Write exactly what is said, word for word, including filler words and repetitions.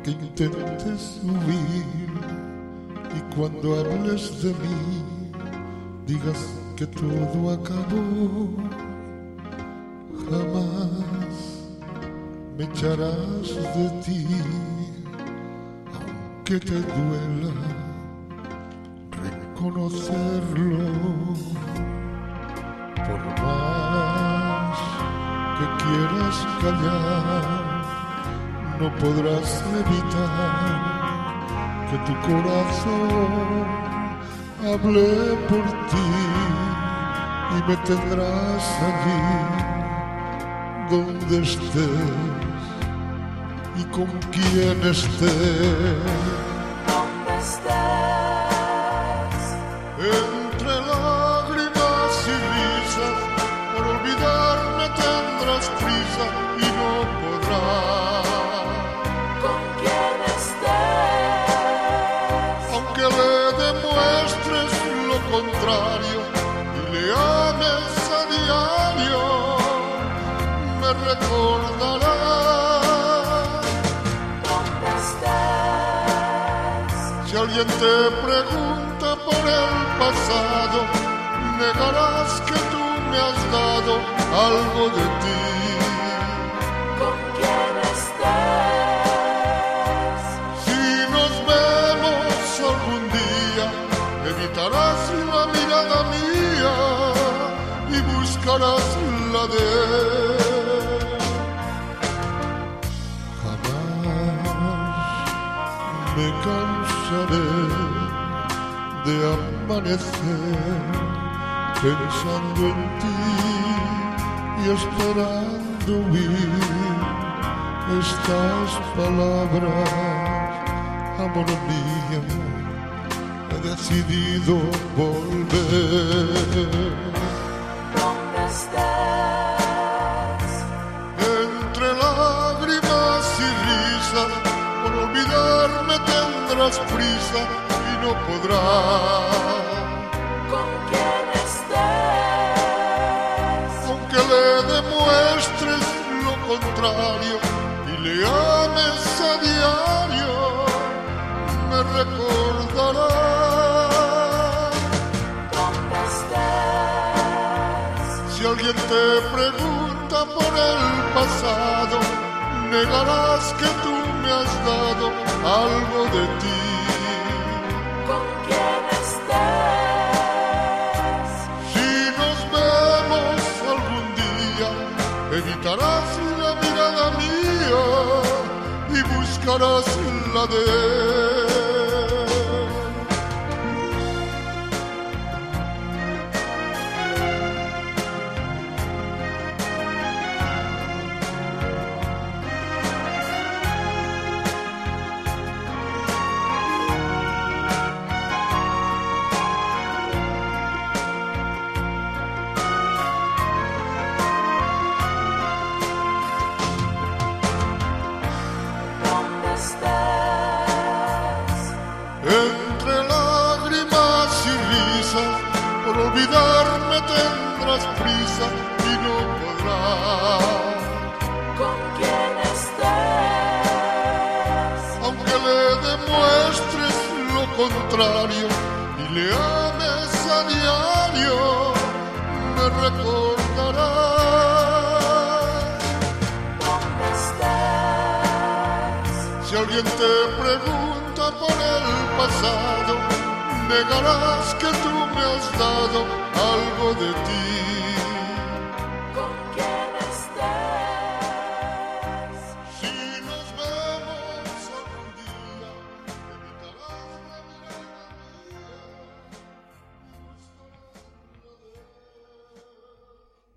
que intentes huir y cuando hables de mí digas que todo acabó. Jamás me echarás de ti, aunque te duela reconocerlo. Por más que quieras callar, no podrás evitar que tu corazón hable por ti y me tendrás allí donde estés y con quien estés. ¿Dónde estás? Entre lágrimas y risas, por olvidarme tendrás prisa y no podrás. ¿Con quién estés? Aunque le demuestres lo contrario y le ames a diario, me recordarás. ¿Dónde estás? Si alguien te pregunta por el pasado, negarás que tú me has dado algo de ti. ¿Con quién estás? Si nos vemos algún día, evitarás la mirada mía y buscarás la de él. Me cansaré de amanecer pensando en ti y esperando oír estas palabras. Amor mío, he decidido volver. ¿Dónde estás? Entre lágrimas y risas, por olvidarme tendrás prisa y no podrás. ¿Con quién estás? Aunque le demuestres lo contrario y le ames a diario, me recordarás. ¿Dónde estás? Si alguien te pregunta por el pasado, negarás que tú me has dado algo de ti. ¿Con quién estás? Si nos vemos algún día, evitarás la mirada mía y buscarás la de él. Entre lágrimas y risas, por olvidarme tendrás prisa y no podrás. ¿Con quién estás? Aunque le demuestres lo contrario y le ames a diario, me recordarás. ¿Dónde estás? Si alguien te pregunta por el pasado, negarás que tú me has dado algo de ti.